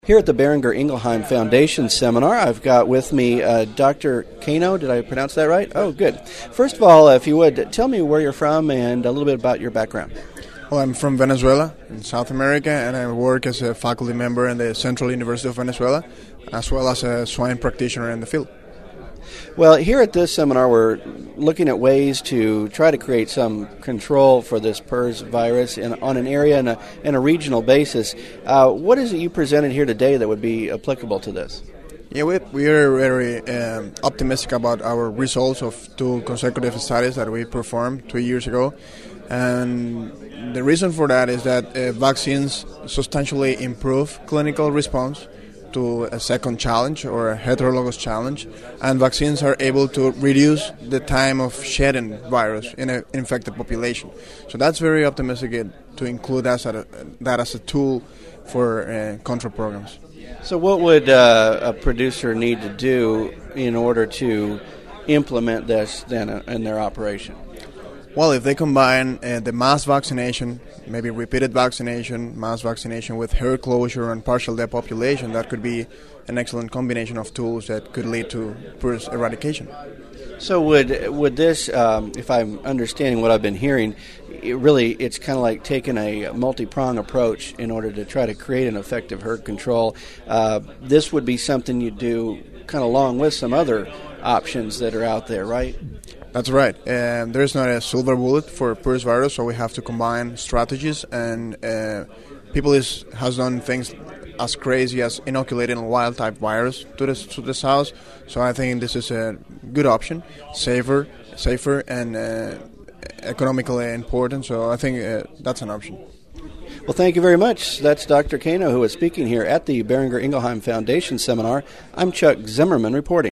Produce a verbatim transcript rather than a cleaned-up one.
Here at the Boehringer Ingelheim Foundation seminar, I've got with me uh, Doctor Cano. Did I pronounce that right? Oh, good. First of all, if you would, tell me where you're from and a little bit about your background. Well, I'm from Venezuela in South America, and I work as a faculty member in the Central University of Venezuela, as well as a swine practitioner in the field. Well, here at this seminar, we're looking at ways to try to create some control for this PRRS virus in, on an area and a, and a regional basis. Uh, what is it you presented here today that would be applicable to this? Yeah, we, we are very um, optimistic about our results of two consecutive studies that we performed two years ago. And the reason for that is that uh, vaccines substantially improve clinical response to a second challenge or a heterologous challenge, and vaccines are able to reduce the time of shedding virus in an infected population. So that's very optimistic to include that as a, that as a tool for uh, control programs. So what would uh, a producer need to do in order to implement this then in their operation? Well, if they combine uh, the mass vaccination, maybe repeated vaccination, mass vaccination with herd closure and partial depopulation, that could be an excellent combination of tools that could lead to PRRS eradication. So would would this, um, if I'm understanding what I've been hearing, it really it's kind of like taking a multi-prong approach in order to try to create an effective herd control. Uh, this would be something you do kind of along with some other options that are out there, right? That's right. Um, there's not a silver bullet for PRRS virus, so we have to combine strategies. And uh, people is, has done things as crazy as inoculating a wild-type virus to the to the south. So I think this is a good option, safer, safer, and uh, economically important. So I think uh, that's an option. Well, thank you very much. That's Doctor Cano, who is speaking here at the Boehringer Ingelheim Foundation seminar. I'm Chuck Zimmerman reporting.